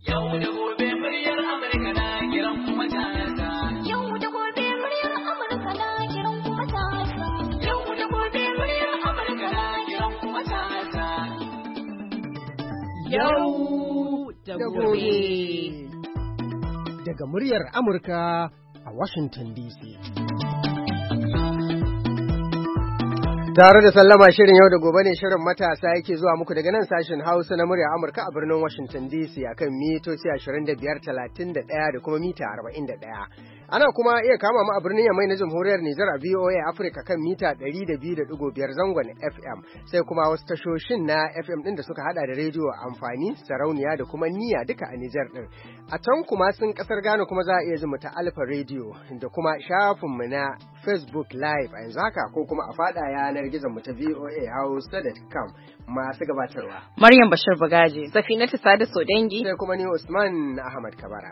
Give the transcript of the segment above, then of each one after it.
Yau da gobe muryar Amurka na kiran matasa. Yau da gobe muryar Amurka na kiran matasa. Yau da gobe muryar Amurka na kiran matasa. Yau da gobe. Daga muryar Amurka a Washington DC. Tare da sallama shirin yau da gobe ne shirin matasa yake zuwa muku daga nan sashen Hausa na murya Amurka a birnin Washington DC akan mitoci 25, 31 da kuma mita 41. Ana kuma iya kama mu a birnin Yamai na Jamhuriyar Nijar a VOA Africa kan mita 102.5 zangon FM, sai kuma wasu tashoshin na FM din da suka hada da rediyo amfani, sarauniya da kuma niyya duka a Nijar din. A can kuma sun kasar Ghana kuma za a iya ji mu ta Alpha Radio da kuma shafinmu na Facebook Live a yanzu haka ko kuma a fada yanar gizon mu ta voahausa.com masu gabatarwa. Maryam Bashir Bagaji, Safinatu Sada Sodangi, sai kuma ni Usman Ahmad Kabara.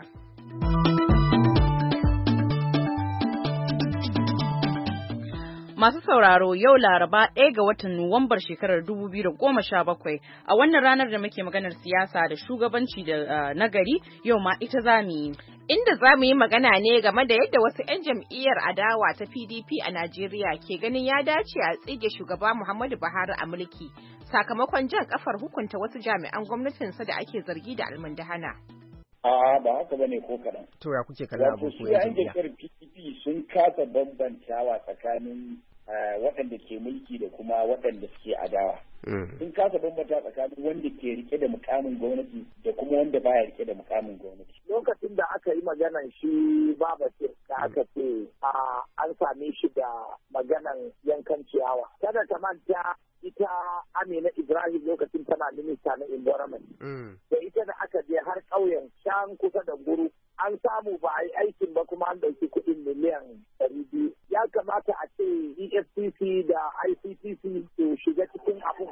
Masu sauraro yau Laraba 1 ga watan Nuwambar shekarar 2017 a wannan ranar da muke maganar siyasa da shugabanci da nagari yau ma ita zamu yi. Inda za mu yi magana ne game da yadda wasu 'yan jam'iyyar adawa ta PDP a Najeriya ke ganin ya dace a tsige shugaba Muhammadu Buhari a mulki sakamakon jan kafar hukunta wasu jami'an gwamnatinsa da ake zargi da almundahana. A'a ba haka bane ko kaɗan. To ya kuke kallon abu ko ya jam'iyyar PDP sun kasa bambantawa tsakanin waɗanda ke mulki da kuma waɗanda suke adawa. Sun kasa bambanta tsakanin wanda ke rike da mukamin gwamnati da kuma wanda baya rike da mukamin gwamnati. Lokacin da aka yi maganan shi Babacir da aka ce an same shi da maganan yankan ciyawa. Kada ta manta ita Amina Ibrahim lokacin tana minista na environment. Da ita da aka je har ƙauyen can kusa da Guru an samu ba a yi aikin ba kuma an ɗauki kuɗin miliyan 200. Ya kamata a ce EFCC da ICPC su shiga cikin abun.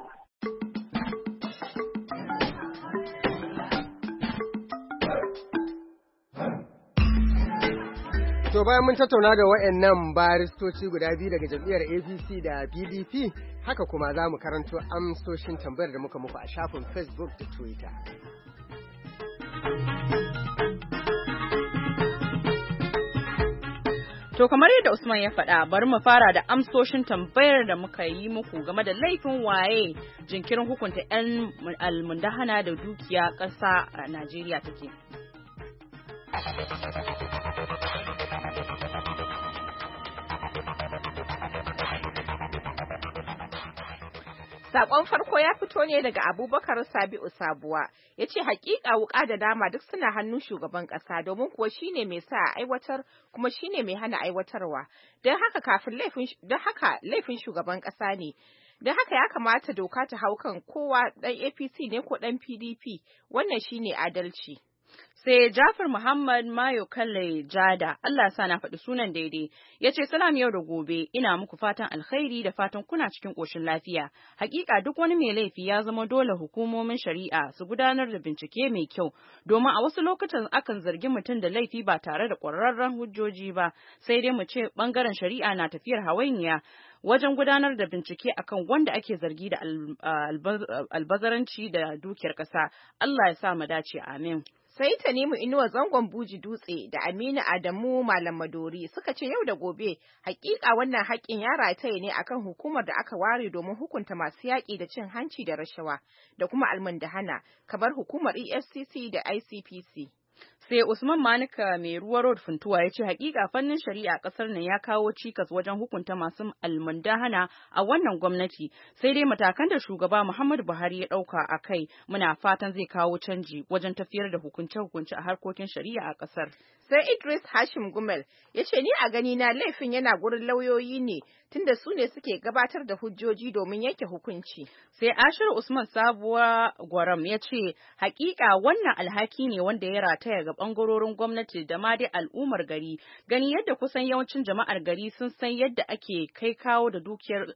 To bayan mun tattauna da waɗannan baristoci guda biyu daga jam'iyyar APC da PDP, haka kuma za mu karanto amsoshin tambayar da muka muku a shafin Facebook da Twitter. To kamar yadda Usman ya faɗa, bari mu fara da amsoshin tambayar da muka yi muku game da laifin waye jinkirin hukunta 'yan almundahana da dukiya ƙasa a Najeriya take. Sakon farko ya fito ne daga Abubakar Sabi'u Sabuwa. Ya ce hakika wuka da dama duk suna hannun shugaban kasa domin kuwa shine mai sa aiwatar kuma shine mai hana aiwatarwa. Don haka laifin shugaban kasa ne. Don haka ya kamata doka ta hau kan kowa dan APC ne ko dan PDP. Wannan shine adalci. Sai Jafar Muhammad Mayo Kalle Jada, Allah sa na faɗi sunan daidai, ya ce salam yau da gobe, ina muku fatan alkhairi da fatan kuna cikin ƙoshin lafiya. Hakika duk wani mai laifi ya zama dole hukumomin shari'a su gudanar da bincike mai kyau, domin a wasu lokutan akan zargi mutum da laifi ba tare da ƙwararren hujjoji ba, sai dai mu ce ɓangaren shari'a na tafiyar hawainiya wajen gudanar da bincike akan wanda ake zargi da albazaranci da dukiyar ƙasa. Allah ya sa mu dace, amin. Sai Tanimu Inuwa Zangon Buji Dutse da Aminu Adamu Malam Madori suka ce yau da gobe hakika wannan haƙƙin ya rataye ne akan hukumar da aka ware domin hukunta masu yaƙi da cin hanci da rashawa da kuma almundahana kamar hukumar EFCC da ICPC. Sai Usman Manika mai ruwa road Funtuwa ya ce hakika fannin shari'a kasar nan ya kawo cikas wajen hukunta masu almundahana a wannan gwamnati, sai dai matakan da shugaba Muhammadu Buhari ya dauka a kai muna fatan zai kawo canji wajen tafiyar da hukunce-hukunce a harkokin shari'a a kasar. Sai Idris Hashim Gumel ya ce ni a gani na laifin yana gurin lauyoyi ne tunda su ne suke gabatar da hujjoji domin yanke hukunci. Sai Ashir Usman Sabuwa Gwaram ya ce hakika wannan alhaki ne wanda ya rataya ga bangarorin gwamnati da ma dai al'ummar gari, gani yadda kusan yawancin jama'ar gari sun san yadda ake kai kawo da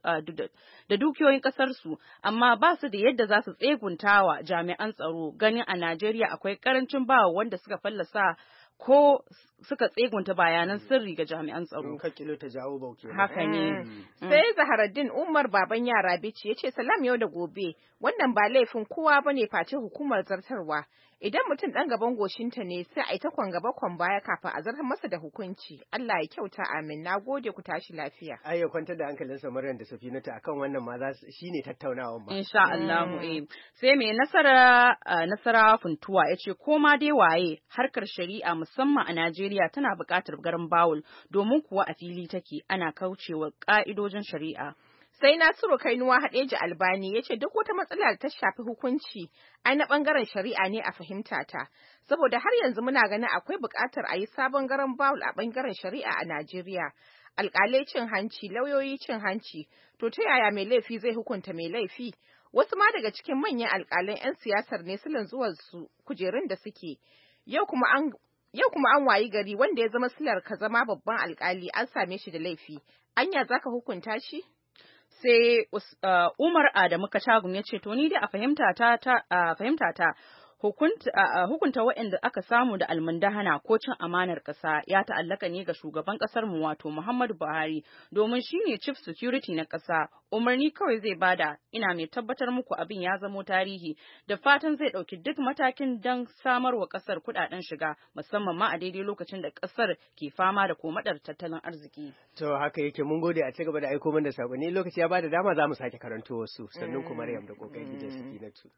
dukiyoyin kasar su, amma ba su da yadda za su tseguntawa jami'an tsaro, ganin a Najeriya akwai karancin bawa wanda suka fallasa ko suka tsegunta bayanan sirri ga jami'an tsaro. Ka kilo ta jawo bauke. Haka ne. Sai Zaharaddin Umar baban yara Bici ya ce salam yau da gobe wannan ba laifin kowa bane face hukumar zartarwa. Idan mutum ɗan gaban goshinta ne sai a yi ta kwan gaba kwan baya kafin a zartar masa da hukunci. Allah ya kyauta amin. Na gode ku tashi lafiya. Ai ya kwantar da hankalinsa Maryam da Safinatu akan wannan ma shine tattaunawan ma. Insha Allah sai mai nasara funtuwa yace ko ma dai waye harkar shari'a musamman a Najeriya tana buƙatar garin bawul domin kuwa a fili take ana kaucewa ƙa'idojin shari'a. Sai Nasiru Kainuwa Hadeji Albani ya ce duk wata matsala da ta shafi hukunci ai na ɓangaren shari'a ne a fahimta ta, saboda har yanzu muna ganin akwai buƙatar a yi sabon garan bawul a ɓangaren shari'a a Najeriya. Alƙalai cin hanci, lauyoyi cin hanci, to ta yaya mai laifi zai hukunta mai laifi? Wasu ma daga cikin manyan alƙalan 'yan siyasar ne silin zuwan su kujerun da suke. Yau kuma an wayi gari wanda ya zama silar ka zama babban alƙali an same shi da laifi. Anya zaka hukunta shi? Sai Umar Adamu Kachagum ya ce to ni dai a fahimta ta hukunta waɗanda aka samu da almundahana ko cin amanar ƙasa ya ta'allaka ne ga shugaban ƙasar mu wato Muhammadu Buhari domin shine chief security na ƙasa. Umarni kawai zai bada, ina mai tabbatar muku abin ya zamo tarihi da fatan zai ɗauki duk matakin don samar wa ƙasar kuɗaɗen shiga musamman ma a daidai lokacin da ƙasar ke fama da komadar tattalin arziki. To haka yake mun gode a cigaba da aiko min da sakonni lokaci ya bada dama za mu sake karanto wasu sannan kuma Maryam da kokari da Safinatu.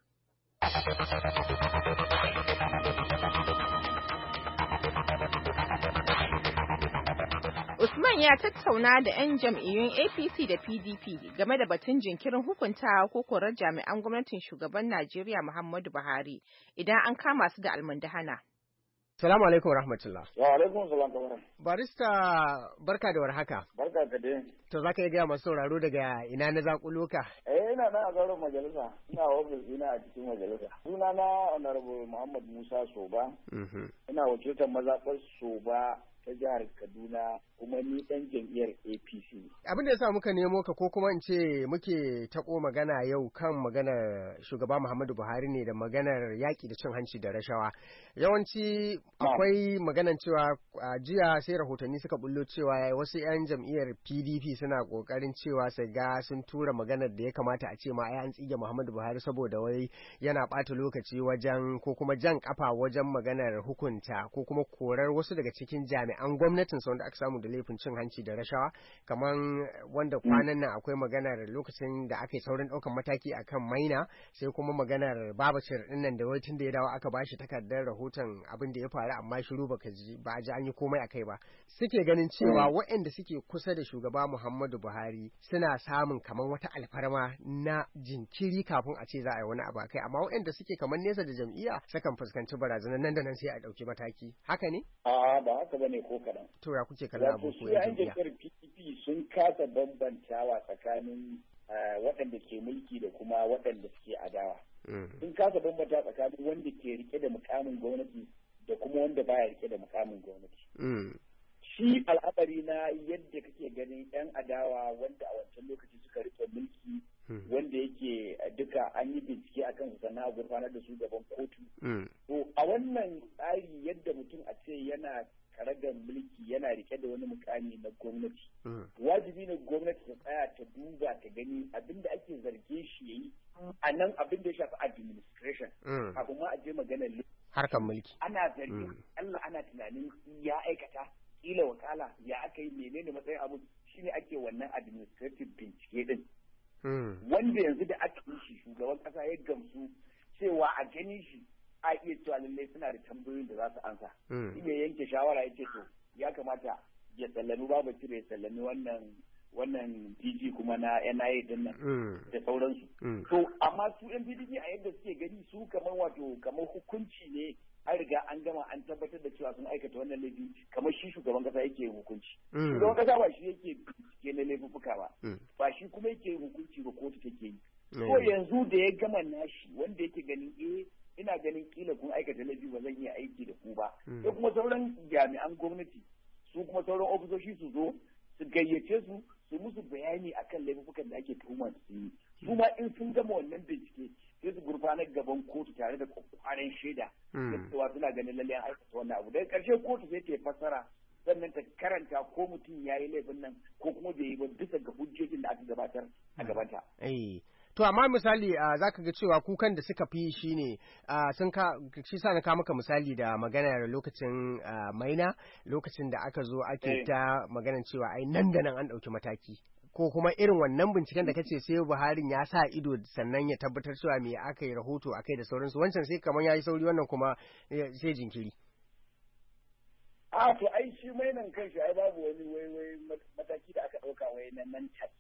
Usman ya tattauna da 'yan jam'iyyun APC da PDP game da batun jinkirin hukuntawa ko korar jami'an gwamnatin shugaban Najeriya Muhammadu Buhari idan an kama su da almundahana. Salamu alaikum rahmatullah. Wa alaikum salam kamar. Barista barka da warhaka. Barka ka dai. To zaka iya gaya masu sauraro daga ina na zakulo ka? Ina nan a zauren majalisa. Ina ofis ina a cikin majalisa. Sunana Honorable Muhammad Musa Soba. Ina wakiltar mazaɓar Soba ta jihar Kaduna kuma ni ɗan jam'iyyar APC. Abin da ya sa muka nemo ka ko kuma in ce muke taɓo magana yau kan maganar shugaba Muhammadu Buhari ne da maganar yaƙi da cin hanci da rashawa. Yawanci akwai maganar cewa jiya sai rahotanni suka bullo cewa wasu 'yan jam'iyyar PDP suna ƙoƙarin cewa su ga sun tura maganar da ya kamata a ce ma ai an tsige Muhammadu Buhari saboda wai yana ɓata lokaci wajen ko kuma jan kafa wajen maganar hukunta ko kuma korar wasu daga cikin jami'an gwamnatin wanda aka samu da laifin cin hanci da rashawa kamar wanda kwanan nan akwai maganar lokacin da aka yi saurin ɗaukan mataki akan Maina sai kuma maganar Babacir din nan da wai tun da ya dawo aka bashi takardar rahoton abin da ya faru amma shiru ba a ji an yi komai akai ba suke ganin cewa waɗanda suke kusa da shugaba Muhammadu Buhari suna samun kamar wata alfarma na jinkiri kafin a ce za a yi wani abu akai amma waɗanda suke kamar nesa da jam'iyya sukan fuskanci barazanar nan da nan sai a ɗauki mataki haka ne? A'a ba haka bane ko kaɗan. To ya kuke kallon abu ko ya jam'iyya? PDP sun kasa bambantawa tsakanin waɗanda ke mulki da kuma waɗanda suke adawa. Sun kasa bambanta tsakanin wanda ke rike da mukamin gwamnati da kuma wanda baya rike da mukamin gwamnati. Shi al'amari na yadda kake ganin 'yan adawa wanda a wancan lokaci suka rike mulki wanda yake duka an yi bincike a kansu sannan a gurfanar da su gaban kotu. To a wannan tsari yadda mutum a ce yana karagar mulki yana rike da wani mukami na gwamnati. Wajibi ne gwamnati ta tsaya ta duba ta gani abinda ake zarge shi yayi a nan abin da ya shafi administration. Abu ma a je maganar harkar mulki. Ana zargin Allah ana tunanin ya aikata kila wakala ya aka yi menene matsayin abu shine ake wannan administrative bincike din. Wanda yanzu da aka yi shi shugaban kasa ya gamsu cewa a gani shi a iya cewa lallai suna da tambayoyin da za su ansa. Shi ya yanke shawara ya ce to ya kamata ya sallami Babacir ya sallami wannan DG kuma na NIA din nan da sauransu. To amma su yan PDP a yadda suke gani su kamar hukunci ne an riga an gama an tabbatar da cewa sun aikata wannan laifi kamar shi shugaban kasa yake hukunci. Shugaban kasa ba shi yake bincike na laifuffuka ba. Ba shi kuma yake hukunci ba kotu take yi. So yanzu da ya gama nashi wanda yake ganin ina ganin kila kun aikata laifi ba zan iya aiki da ku ba. Sai kuma sauran jami'an gwamnati su kuma sauran ofisoshi su zo su gayyace su musu bayani akan laifukan da ake tuhuma su yi. Su ma in sun gama wannan bincike sai su gurfanar gaban kotu tare da kwakwaran shaida da cewa suna ana ganin lalle an aikata wannan abu daga ƙarshe kotu sai ta fassara sannan ta karanta ko mutum ya yi laifin nan ko kuma bai yi ba bisa ga hujjojin da aka gabatar a gabanta. To amma misali za ka ga cewa kukan da suka fi shi ne shi sa na maka misali da magana lokacin maina lokacin da aka zo ake ta maganar cewa ai nan da nan an ɗauki mataki. Ko kuma irin wannan binciken da kace sai Buharin ya sa ido sannan ya tabbatar cewa me aka yi rahoto akai da sauransu wancan sai kamar yayi sauri wannan kuma sai jinkiri. To ai shi mainan kanshi ai babu wani wai mataki da aka ɗauka wai nan take.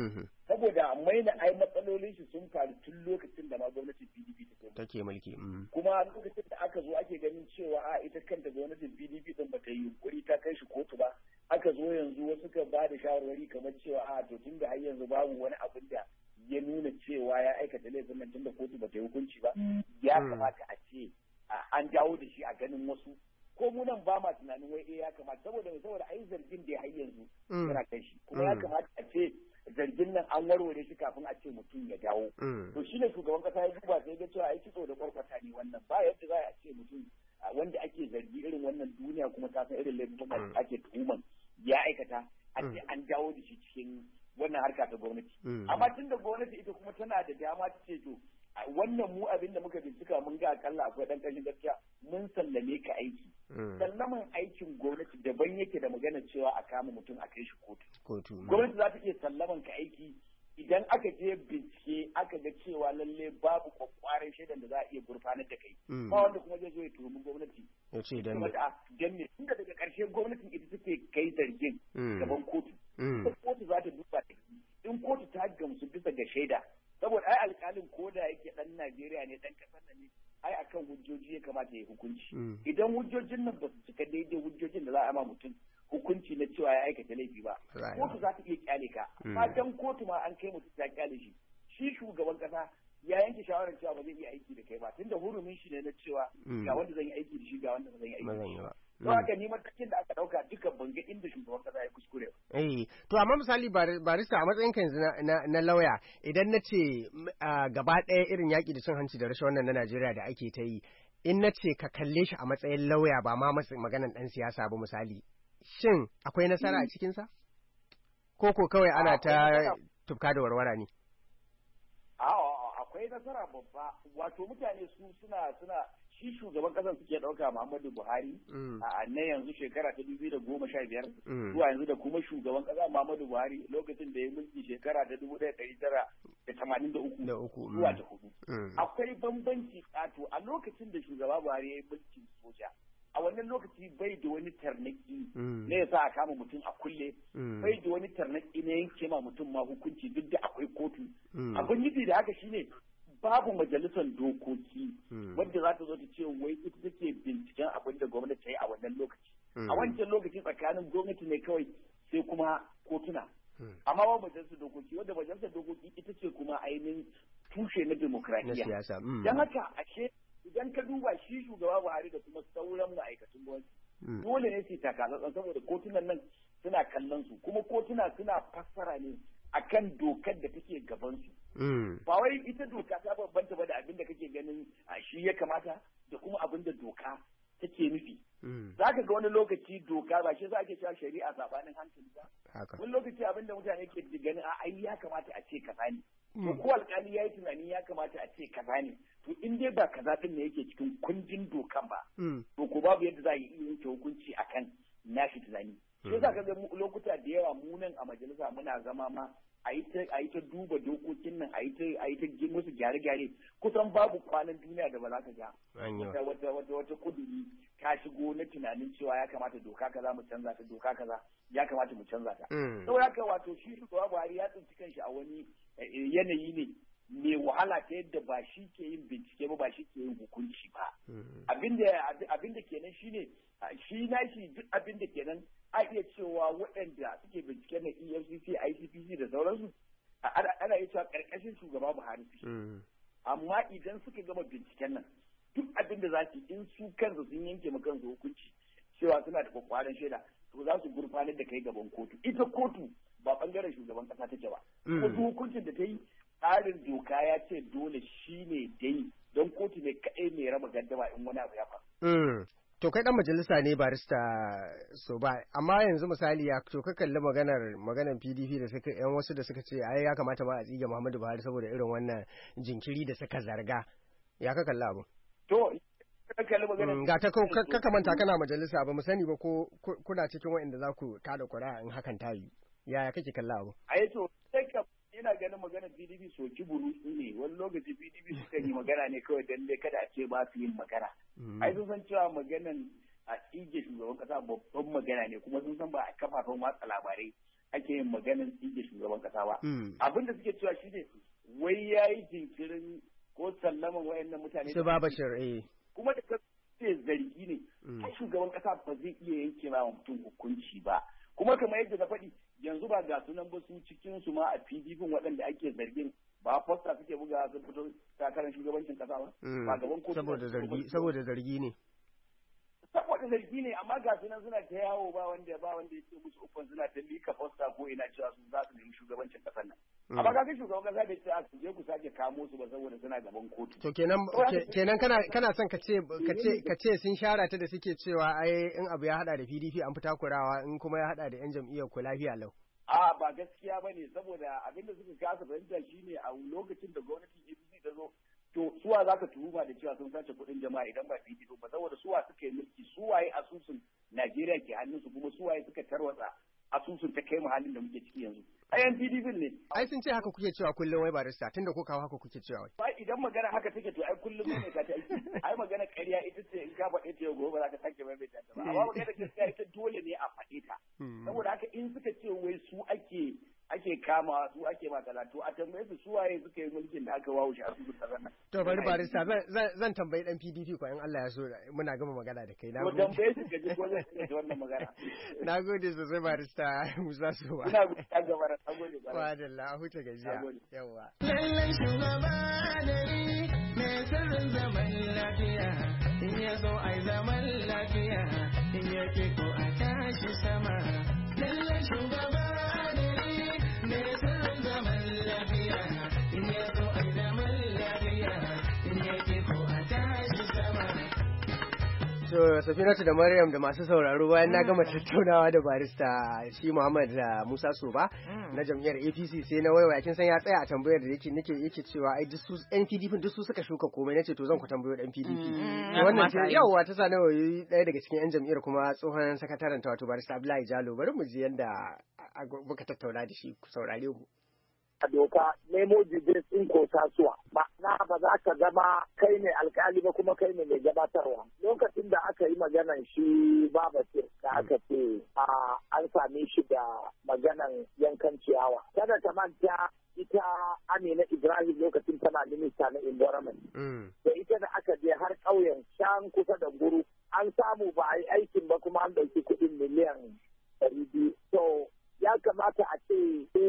Saboda maina ai matsalolin shi sun faru tun lokacin da ma gwamnatin PDP take mulki. Kuma lokacin da aka zo ake ganin cewa ita kanta gwamnatin PDP din bata yi yunkuri ta kai shi kotu ba. Aka zo yanzu wasu ka ba da shawarwari kamar cewa to tun da har yanzu babu wani abin da ya nuna cewa ya aikata laifin nan tun da kotu bata yi hukunci ba. Ya kamata a ce an dawo da shi a ganin wasu. Ko mu nan ba ma tunanin wai ya kamata saboda ai zargin da har yanzu yana kai shi kuma ya kamata a ce zargin nan an warware shi kafin a ce mutum ya dawo. To shi ne shugaban kasa ya duba sai ga cewa ai kitso da kwarkwata ne wannan ba yadda za a ce mutum wanda ake zargi irin wannan duniya kuma ta san irin laifin da ake tuhuman ya aikata a ce an dawo da shi cikin wannan harka ta gwamnati. Amma tun da gwamnati ita kuma tana da dama ta ce to wannan mu abin da muka bincika mun ga akalla akwai dan kashin gaskiya mun sallame ka aiki. Sallaman aikin gwamnati daban yake da magana cewa a kama mutum a kai shi kotu. Gwamnati za ta iya sallaman ka aiki idan aka je bincike aka ga cewa lalle babu kwakwaran shaidan da za a iya gurfanar da kai. Ba wanda kuma zai zo ya tuhumi gwamnati. Ya ce dan ne. Tunda daga ƙarshe gwamnatin ita take kai zargin gaban kotu. Kotu za ta duba in kotu ta gamsu bisa ga shaida. Saboda ai alƙalin koda yake ɗan Najeriya ne ɗan ƙasar nan ne ai akan hujjoji ya kamata ya hukunci. Idan hujjojin nan ba su cika daidai hujjojin da za a ma mutum hukunci na cewa ya aikata laifi ba. Kotu za ta iya kyale ka. Amma dan kotu ma an kai mutum ta kyale shi. Shi shugaban ƙasa ya yanke shawarar cewa ba zai iya aiki da kai ba tunda hurumin shi ne na cewa ga wanda zan yi aiki da shi ga wanda zan yi aiki da shi. Don haka ni matakin da aka ɗauka duka ban ga inda shugaban kasa ya kuskure ba. To amma misali barista a matsayin ka yanzu na lauya idan na ce gaba ɗaya irin yaƙi da cin hanci da rashin wannan na Najeriya da ake ta yi in na ce ka kalle shi a matsayin lauya ba ma maganan ɗan siyasa ba misali shin akwai nasara a cikinsa? Ko kawai ana ta tufka da warwara ne? Akwai nasara babba wato mutane suna shi shugaban kasan suke ɗauka Muhammadu Buhari a na yanzu shekara ta 2015 zuwa yanzu da kuma shugaban kasa Muhammadu Buhari lokacin da ya mulki shekara ta 1983 zuwa ta 4. Akwai bambanci kato a lokacin da shugaba Buhari ya yi mulkin soja. A wannan lokaci bai da wani tarnaki na ya sa a kama mutum a kulle, bai da wani tarnaki na yanke ma mutum ma hukunci duk da akwai kotu. Abin nufi da haka shine babu majalisar dokoki wadda za ta zo ta ce wai ita take binciken abin da gwamnati ta yi a wannan lokaci. A wancan lokaci tsakanin gwamnati ne kawai sai kuma kotuna. Amma ba majalisar dokoki wadda majalisar dokoki ita ce kuma ainihin tushe na demokradiyya. Don haka ashe idan ka duba shi shugaba Buhari da kuma sauran ma'aikatan gwamnati dole ne su takatsantsan saboda kotunan nan suna kallon su kuma kotuna suna fassara ne akan dokar da take gaban su. Ba wai ita doka ta bambanta ba da abin da kake ganin shi ya kamata da kuma abin da doka take nufi. Za ka ga wani lokaci doka ba shi za ke cewa shari'a sabanin hankali ba. Wani lokaci abin da mutane ke ganin ai ya kamata a ce kaza ne. To ko alƙali ya yi tunani ya kamata a ce kaza ne. To in dai ba kaza din ne yake cikin kundin dokan ba. To ko babu yadda za a yi yanke hukunci akan nashi tunani. Sai za ka ga lokuta da yawa mu nan a majalisa muna zama ma a yi ta duba dokokin nan a yi ta musu gyare-gyare kusan babu kwanan duniya da ba za ka ga wata kuduri ta shigo na tunanin cewa ya kamata doka kaza mu canza ta doka kaza ya kamata mu canza ta. Saboda haka wato shi shugaba Buhari ya tsinci kanshi a wani yanayi ne mai wahala ta yadda ba shi ke yin bincike ba shi ke yin hukunci ba. Abinda kenan shine shi nashi duk abinda kenan a iya cewa waɗanda suke bincike na EFCC, ICPC da sauransu ana iya cewa ƙarƙashin shugaba Buhari amma idan suka gama binciken nan duk abinda za su in su kansu sun yanke ma kansu hukunci cewa suna da kwakwaran shaida to za su gurfanar da kai gaban kotu. Ita kotu ba bangaren shugaban kasa take ba. Wasu hukuncin da ta yi tsarin doka ya ce dole shi ne dai don kotu ne kaɗai mai raba gaddama in wani abu ya faru. To kai dan majalisa ne barista so ba amma yanzu misali ya to ka kalli maganar PDP da suka yan wasu da suka ce ai ya kamata ma a tsige Muhammadu Buhari saboda irin wannan jinkiri da suka zarga ya ka kalli abu. To ka kalli maganar ga ta ka manta kana majalisa ba mu sani ba ko kuna cikin waɗanda za ku kada ƙuri'a in hakan ta yi yaya kake kalli abu. Ai to sai ka ina ganin maganar PDP soki burutsu ne wani lokaci PDP suka yi magana ne kawai dan dai kada a ce ba su yin magana. Ai sun san cewa maganan a tsige shugaban kasa babban magana ne kuma sun san ba a kafafen watsa labarai ake yin maganan tsige shugaban kasa ba. Abin da suke cewa shine wai yayi jinkirin ko sallaman wayannan mutane. Su ba Bashir kuma da kace zargi ne. Ai shugaban kasa ba zai iya yanke ma mutum hukunci ba. Kuma kamar yadda na faɗi yanzu ba ga sunan ba su cikin su ma a PDP waɗanda ake zargin ba fosta suke buga sun fito takarar shugabancin kasa ba ba gaban kotu saboda zargi ne saboda zargi ne amma ga sunan suna ta yawo ba wanda ya ce musu uffan suna ta lika fosta ko ina cewa su za su nemi shugabancin kasar nan amma ga shugaban kasa da ce a je ku sake kamo su ba saboda suna gaban kotu to kenan kana son ka ce sun shara ta da suke cewa ai in abu ya hada da PDP an fita kurawa in kuma ya hada da yan jam'iyyar ku lafiya lau a ba gaskiya ba ne saboda abinda suka kasa fahimta shine a lokacin da gwamnatin APC ta zo to suwa za ka tuhuma da cewa sun sace kuɗin jama'a idan ba PDP ba saboda suwa suka yi mulki suwaye asusun Najeriya ke hannunsu kuma suwaye suka tarwatsa asusun ta kai mu halin da muke ciki yanzu ayan PDP ne ai sun ce haka kuke cewa kullum wai barista tunda ko kawo haka kuke cewa wai idan magana haka take to ai kullum ne ka ta aiki ai magana ƙarya ita ce in ka faɗe ta gobe za ka sake mai ta ba amma magana gaskiya ita dole ne a faɗe ta saboda haka in suka ce wai su ake kama su ake makala to a tambaye su waye suka yi mulkin da aka wawo shi a cikin kasar nan to bari barista zan tambayi dan PDP ko in Allah ya so muna gama magana da kai na gode tambaye su gaji ko zai ce wannan magana na gode sosai barista Musa Suwa ina gode gaba na gode ba da Allah huta gajiya yawa lallan shugaba adali mai sirrin zaman lafiya in ya zo ai zaman lafiya in ya ke ko a tashi sama lallan shugaba So, Safinatu da Maryam da masu sauraro bayan na gama tattaunawa da barista shi Muhammad Musa Soba na jam'iyyar APC sai na waiwaya kin san ya tsaya a tambayar da yake cewa ai duk su NPDP duk su suka shuka komai nace to zan ku tambayo dan PDP. Wannan ce yawa ta sa nawa ɗaya daga cikin yan jam'iyyar kuma tsohon sakataren ta wato barista Abdullahi Jalo bari mu ji yanda muka tattauna da shi ku saurare mu. A doka nemo jibin in ko tasuwa ma'ana ba za ka zama kai ne alkali ba kuma kai ne mai gabatarwa lokacin da aka yi maganan shi Babacir da aka ce an same shi da maganan yankan ciyawa kada ta manta ita Amina Ibrahim lokacin tana minista na environment da ita da aka je har ƙauyen can kusa da Guru an samu ba a yi aikin ba kuma an ɗauki kuɗin miliyan 200 so ya kamata a ce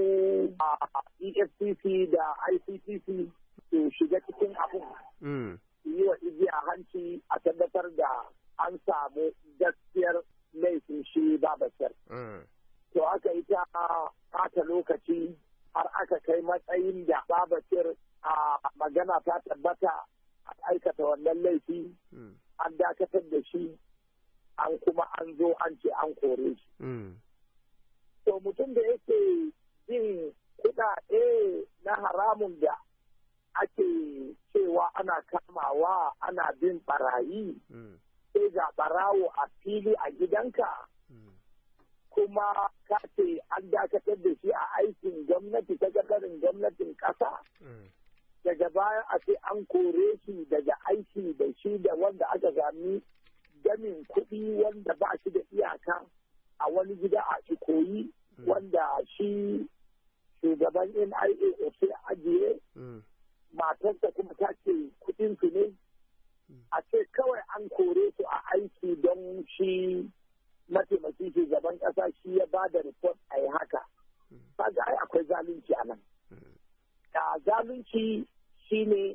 EFCC da ICCC su shiga cikin abun su yi wa igiya hanci a tabbatar da an samu gaskiyar laifin shi Babacir. To aka yi ta ɓata lokaci har aka kai matsayin da Babacir a magana ta tabbata a aikata wannan laifi an dakatar da shi an kuma an zo an ce an kore shi. To mutum da yake jin kuɗaɗe na haramun da ake cewa ana kamawa ana bin barayi sai ga barawo a fili a gidanka kuma ka ce an dakatar da shi a aikin gwamnati ta gagarin gwamnatin ƙasa daga baya a ce an kore shi daga aiki da shi da wanda aka sami gamin kuɗi wanda ba shi da iyaka a wani gida a Ikoyi wanda shi shugaban NIA sai ajiye matarsa kuma ta ce kudin su ne a ce kawai an kore su a aiki don shi mataimakin shugaban kasa shi ya ba da report a yi haka kaga ai akwai zalunci a nan da zalunci shine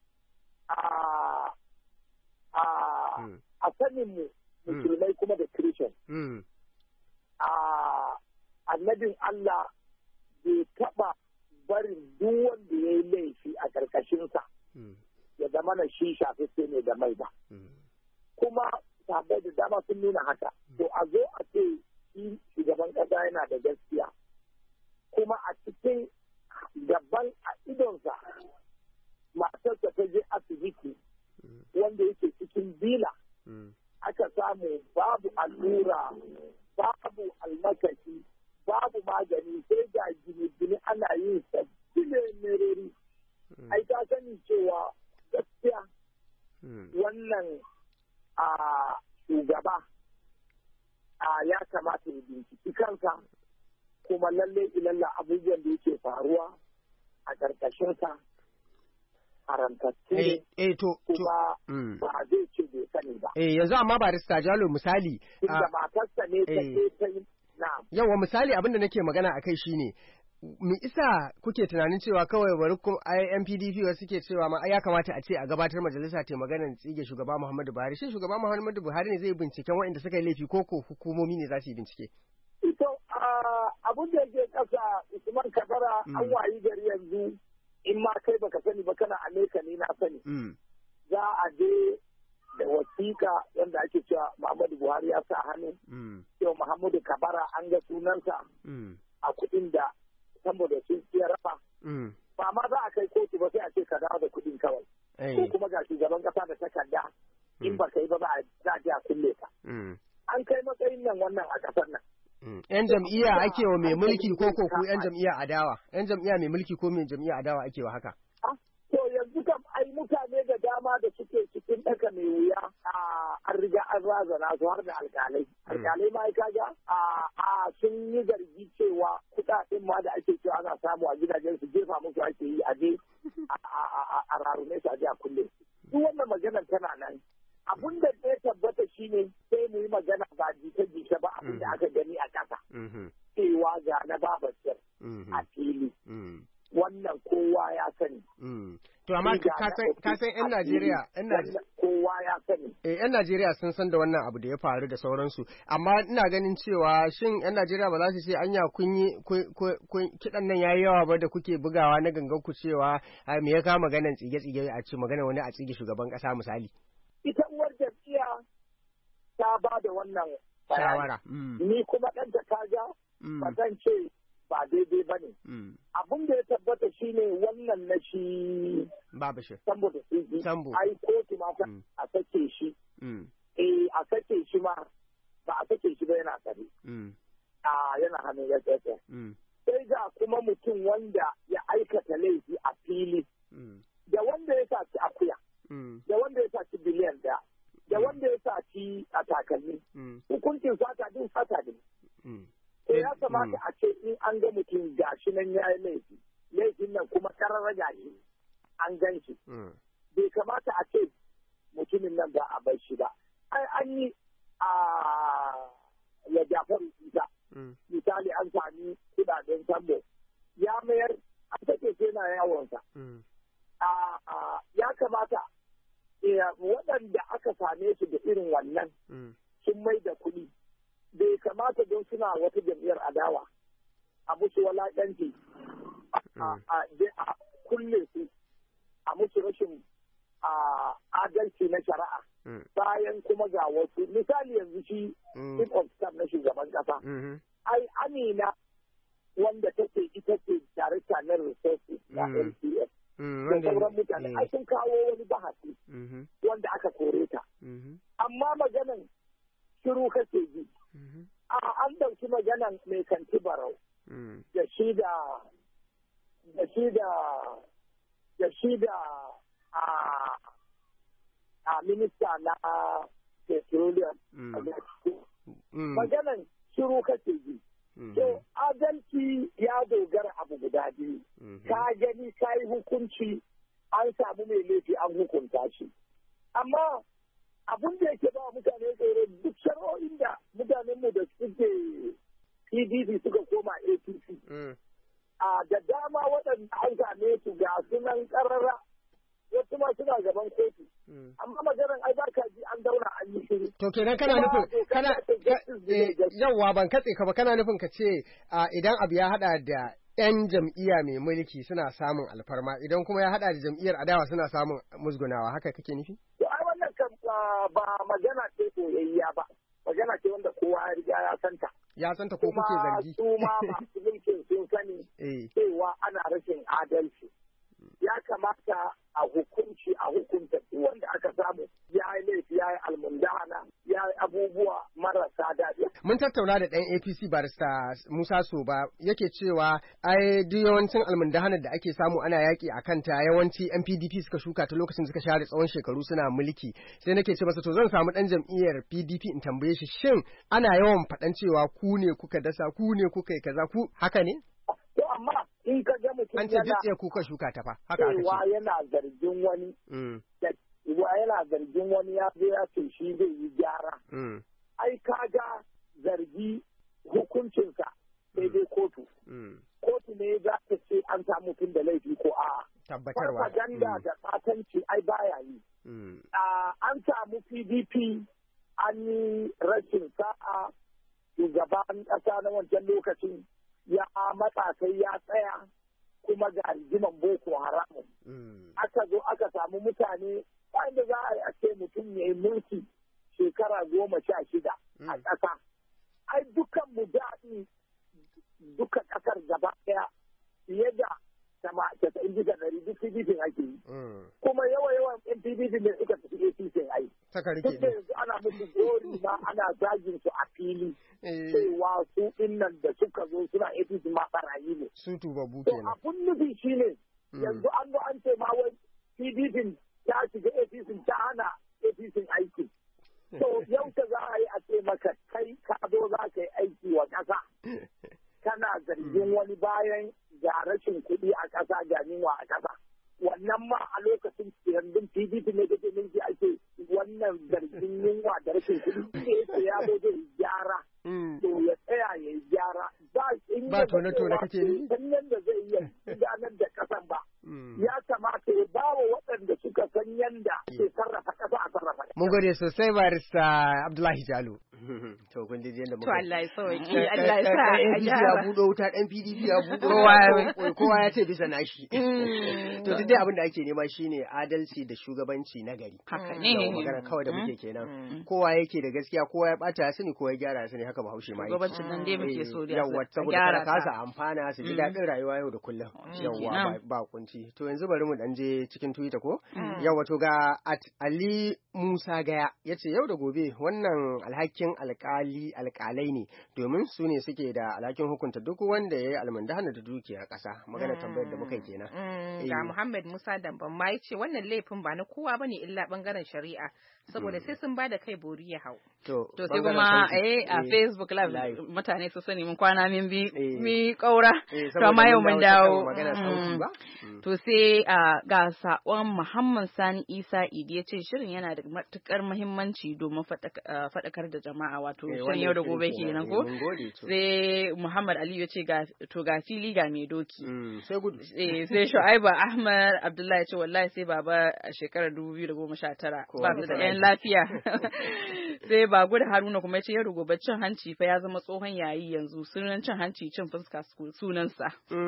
a saninmu musulmai kuma da Christian annabin Allah bai taɓa barin duk wanda ya yi laifi a ƙarƙashinsa ya zama na shi shafaffe ne da mai ba. Kuma sahabbai da dama sun nuna haka. To a zo a ce shi shugaban ƙasa yana da gaskiya. Kuma a cikin gaban a idonsa matarsa ta je asibiti wanda yake cikin bila. Aka samu babu allura, babu almakashi, babu magani sai ga gine-gine ana yin sabbin merori. Ai ta sani cewa gaskiya wannan shugaba ya kamata ya binciki kansa kuma lalle ilalla abubuwan da yake faruwa a ƙarƙashinsa haramtattu ne kuma ba zai ce bai sani ba. Yanzu amma barista Jalo misali. Inda matarsa ne ta yi na. Yawa misali abinda nake magana a kai shine me isa kuke tunanin cewa kawai bari yan PDP wasu suke cewa ma ya kamata a ce a gabatar majalisa ta maganar tsige shugaba Muhammadu Buhari. Shin shugaba Muhammadu Buhari ne zai binciken waɗanda suka yi laifi ko hukumomi ne za su yi bincike? Ito abin da yake ƙasa Usman Kabara an wayi gari yanzu in ma kai baka sani ba kana Amerika ne na sani. Za a je da wasiƙa wanda ake cewa Muhammadu Buhari ya sa hannu. Cewa Muhammadu Kabara an ga sunansa a kuɗin da saboda sun iya raba. Ba ma za a kai kotu ba sai a ce ka dawo da kuɗin kawai. Ko kuma ga shugaban ƙasa da takarda in ba ka yi ba za a je a kulle ka. An kai matsayin nan wannan a ƙasar nan. ‘Yan jam'iyya ake wa mai mulki ko ku ‘yan jam'iyya adawa? ‘Yan jam'iyya mai mulki ko mai jam'iyya adawa ake wa haka? To yanzu kam ai mutane da dama da suke cikin ɗaka mai wuya an riga an razana su har da alƙalai. Alƙalai ma kaga sun yi zargi cewa kuɗaɗen ma da ake cewa ana samu a gidajen su jefa musu ake yi a je a rarume su a je a kulle. Duk wannan maganar tana nan. Abun da ya tabbata shine sai mu yi magana ba jita-jita ba abin da aka gani a ƙasa. Cewa ga na babacin a fili. Wannan kowa ya sani. To amma ka san 'yan Najeriya kowa ya sani. 'Yan Najeriya sun san da wannan abu da ya faru da sauransu. Amma ina ganin cewa shin 'yan Najeriya ba za su ce anya kun kiɗan nan yayi yawa ba da kuke bugawa na gangan ku cewa me ya kama maganan tsige-tsige a ce magana wani a tsige shugaban ƙasa misali. Ita uwar jam'iyya ta ba da wannan shawara. Ni kuma ɗanta kaga ba zan ce ba daidai ba ne. Abin da ya tabbata shi ne wannan na shi Babu shi. Sambo. Ai kotu ma a sake shi. A sake shi ma ba a sake shi ba yana tsare. Yana hannun ya tsaye. Sai ga kuma mutum wanda ya aikata laifi a fili. Da wanda ya saci akuya. Da wanda ya saci biliyan ɗaya. Da wanda ya saci a takalmi. Hukuncin sata din sata din. To ya kamata a ce in an ga mutum gashi nan ya yi laifi. Laifin nan kuma kararra gashi an gan shi. Bai kamata a ce mutumin nan ba a bar shi ba. Ai an yi ya Jafaru Isa. Misali an sami kudaden Sambo. Ya mayar an take sai na yawonsa. Ya kamata waɗanda aka same su da irin wannan sun mai da kuɗi. Bai kamata don suna wata jam'iyyar adawa a musu walaƙanci a kulle su a musu rashin adalci na shari'a bayan kuma ga wasu misali yanzu shi chief of staff na shugaban ƙasa ai Amina wanda take ita ce darakta na resources na LCS da sauran mutane ai sun kawo wani bahasi wanda aka kore ta amma maganan shiru kake ji an ɗauki maganan mai kanti barau da shi da minista na petroleum maganan shiru kake ji so adalci ya dogara abu guda biyu ka gani ka yi hukunci an samu mai laifi an hukunta shi amma abin da yake ba mutane tsoro duk shari'o'in da mutanenmu da suke PDP suka koma APC. Da dama waɗanda an same su ga sunan ƙarara wasu ma suna gaban kotu. Amma maganar ai ba ka ji an daura an yi shiru. To kenan kana nufin yawwa ban katse ka ba kana nufin ka ce idan abu ya hada da 'yan jam'iyya mai mulki suna samun alfarma idan kuma ya hada da jam'iyyar adawa suna samun musgunawa, haka kake nufi? To ai wannan kan ba magana ce koyayya ba, magana ce wanda kowa ya riga ya santa. Ya santa ko kuke zargi? Kuma su ma masu mulkin sun sani cewa ana rashin adalci. Ya kamata a hukunta duk wanda aka samu ya yi laifi, ya yi almundahana, ya yi abubuwa marasa daɗi. Mun tattauna da ɗan APC barista Musa Soba yake cewa ai duk yawancin almundahanar da ake samu ana yaƙi a kanta yawanci yan PDP suka shuka ta lokacin suka share tsawon shekaru suna mulki. Sai nake ce masa to zan samu ɗan jam'iyyar PDP in tambaye shi shin ana yawan faɗan cewa ku ne kuka dasa, ku ne kuka yi kaza, ku haka ne? To amma in ka ga mutum yana kuka shuka ta fa haka aka ce yana zargin wani yana zargin wani ya zo ya ce shi zai yi gyara ai kaga zargi hukuncinsa sai dai kotu ne za ta ce an samu mutum da laifi ko a tabbatarwa propaganda da batanci ai baya yi an samu PDP an yi rashin sa'a shugaban ƙasa na wancan lokacin ya matsa sai ya tsaya kuma ga rigiman Boko Haram. Aka zo aka samu mutane wanda za a yi a ce mutum ya yi mulki shekara 16 a ƙasa. Ai dukan mu daɗi duka ƙasar gaba ɗaya fiye da 90% duk PDP ake yi. Kuma yawan yan PDP ne suka tafi APC ai. Duk da yanzu ana musu gori ma ana zagin su a fili. Cewa su innan da suka zo suna APC ma barayi ne. Su tubabu kenan. To abun nufi shi ne yanzu an ce ma wai PDP ta shiga APC ta hana APC aiki. To yau ta za a yi a ce maka kai ka zo za ka yi aiki wa ƙasa. Kana zargin wani bayan ga rashin kuɗi a ƙasa ga yunwa a ƙasa. Wannan ma a lokacin yanzu PDP ne kake minti ake wannan zargin yunwa da rashin kuɗi. Da yake ya zo zai gyara. To ya tsaya ya yi gyara. Ba tone-tone kake ni? San yadda zai iya gudanar da ƙasan ba. Ya kamata ya ba wa waɗanda suka san yadda ke sarrafa ƙasa a sarrafa. Mun gode sosai barista Abdullahi Jalo. To kun ji yadda muka. To Allah ya sauki, Allah ya sa a gyara. Ya buɗo wuta ɗan PDP ya buɗo kowa ya ce bisa nashi. To duk dai abin da ake nema shine adalci da shugabanci na gari. Haka ne. Magana kawai da muke kenan. Kowa yake da gaskiya, kowa ya ɓata ya sani, kowa ya gyara ya sani, haka Bahaushe ma yake. Shugabancin nan dai muke so da yawa saboda kasa amfana su ji daɗin rayuwa yau da kullum. Yawa ba kunci. To yanzu bari mu dan je cikin Twitter ko? Yawa to ga Ali Musa Gaya yace yau da gobe wannan alhakin alƙalai ne domin su ne suke da alhakin hukunta duk wanda ya yi almundahana da dukiyar ƙasa. Magana tambayar da muka yi kenan. Ga Muhammad Musa Damban ma yace wannan laifin ba na kowa bane illa bangaren shari'a saboda sai sun bada kai bori ya hau. To sai kuma a Facebook live mutane su sani mun kwana min bi mi kaura to amma yau mun dawo. To sai ga sakon Muhammad Sani Isa Idi yace shirin yana da matukar muhimmanci domin faɗakar da jama'a wato shirin yau da gobe kenan ko. Sai Muhammad Ali yace ga fili ga mai doki. Sai gudu. Sai Shu'aibu Ahmad Abdullahi yace wallahi sai baba a shekarar 2019 ba da yan lafiya. Sai ba gudu Haruna kuma yace yau gobe cin hanci fa ya zama tsohon yayi yanzu sunan cin hanci cin fuska sunansa.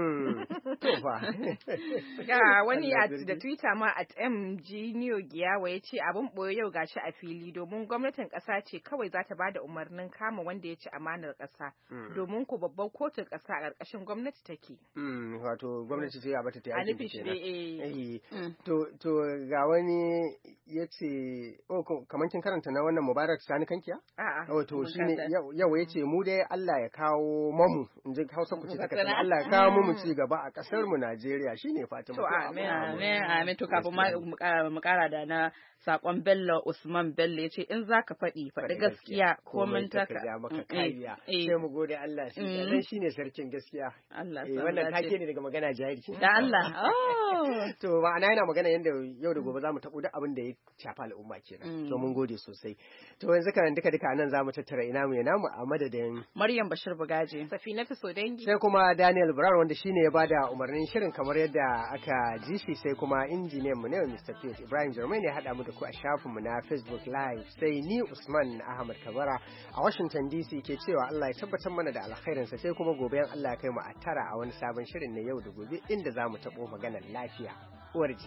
Ga wani da Twitter ma @MG Neo Giyawa yace abin boye yau gashi a fili domin gwamnatin kasa ce kawai za ta bada umarnin kama wanda ya ci amanar kasa domin ku babban kotun kasa a ƙarƙashin gwamnati take. Wato gwamnati ce ya bata ta yi kenan. To ga wani yace kamar kin karanta na wannan Mubarak Sani Kankiya? A'a. To shine yau yace mu dai Allah ya kawo mamu in ji Hausa ku ce ta kasance Allah ya kawo mu ci gaba a kasar mu Najeriya shine fatan mu. To amin to kafin mu kara da na sakon Bello Usman Bello yace in zaka faɗi gaskiya ko mun taka maka kariya sai mu gode Allah shi dan shine sarkin gaskiya. Allah wannan take ne daga magana jari. Da Allah. To ma'ana yana magana yanda yau da gobe zamu tabo duk abin da ya shafa al'umma kenan. kenan. To mun gode sosai. To yanzu kan duka nan zamu tattara ina mu namu a madadin Maryam Bashir Bugaje, Safinatu Sodangi, sai kuma Daniel Brown wanda shine ya bada umarnin shirin kamar yadda aka ji shi, sai kuma injiniyan mu ne Mr. Pete Ibrahim Jarmai ne hada mu da ku a shafin mu na Facebook Live, sai ni Usman Ahmad Kabara a Washington DC ke cewa Allah ya tabbatar mana da alkhairinsa, sai kuma gobe in Allah ya kai mu a tara a wani sabon shirin na yau da gobe inda zamu tabo maganar lafiya. Uwar ji.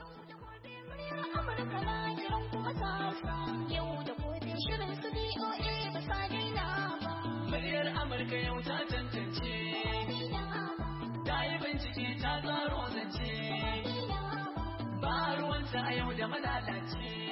Muryar Amurka yau ta tantance, ta yi bincike ta tsaro zance, ba ruwanta a yau da malalace.